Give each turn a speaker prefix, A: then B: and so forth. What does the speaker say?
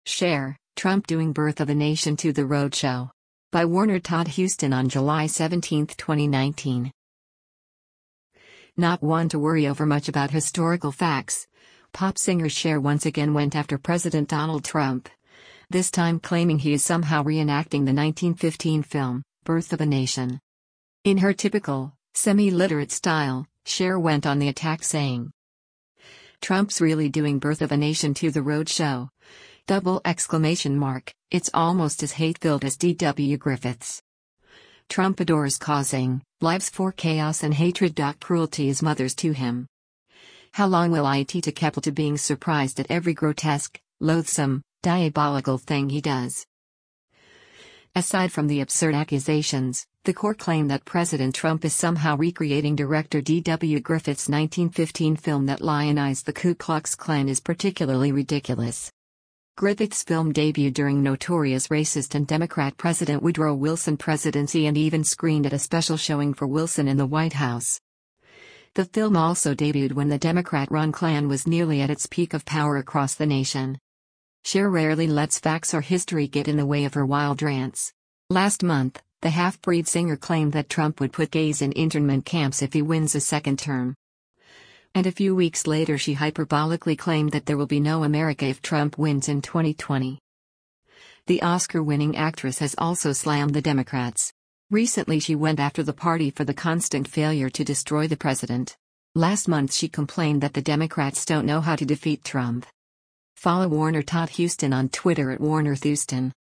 A: Cher, Trump doing Birth of a Nation to the Roadshow. By Warner Todd Huston on July 17, 2019. Not one to worry over much about historical facts, pop singer Cher once again went after President Donald Trump. This time claiming he is somehow reenacting the 1915 film, Birth of a Nation. In her typical, semi-literate style, Cher went on the attack saying, "Trump's really doing Birth of a Nation to the Roadshow. ! It's almost as hate-filled as D.W. Griffith's. Trump adores causing, lives for chaos and hatred. Cruelty is mothers to him. How long will it take to being surprised at every grotesque, loathsome, diabolical thing he does?" Aside from the absurd accusations, the court claimed that President Trump is somehow recreating director D.W. Griffith's 1915 film that lionized the Ku Klux Klan is particularly ridiculous. Griffith's film debuted during notorious racist and Democrat President Woodrow Wilson presidency and even screened at a special showing for Wilson in the White House. The film also debuted when the Democrat-run Klan was nearly at its peak of power across the nation. Cher rarely lets facts or history get in the way of her wild rants. Last month, the half-breed singer claimed that Trump would put gays in internment camps if he wins a second term. And a few weeks later she hyperbolically claimed that there will be no America if Trump wins in 2020. The Oscar-winning actress has also slammed the Democrats. Recently she went after the party for the constant failure to destroy the president. Last month she complained that the Democrats don't know how to defeat Trump. Follow Warner Todd Huston on Twitter at WarnerThuston.